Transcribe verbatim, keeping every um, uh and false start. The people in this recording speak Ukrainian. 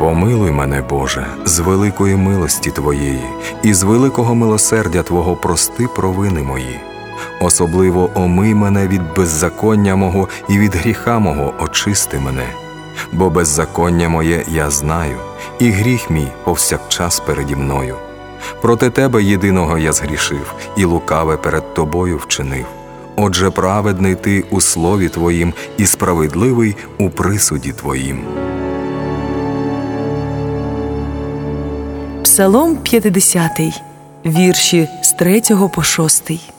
Помилуй мене, Боже, з великої милості Твоєї, і з великого милосердя Твого прости провини мої. Особливо омий мене від беззаконня мого і від гріха мого очисти мене. Бо беззаконня моє я знаю, і гріх мій повсякчас переді мною. Проти Тебе єдиного я згрішив, і лукаве перед Тобою вчинив. Отже, праведний Ти у слові Твоїм, і справедливий у присуді Твоїм. Псалом п'ятдесятий, вірші з третього по шостий.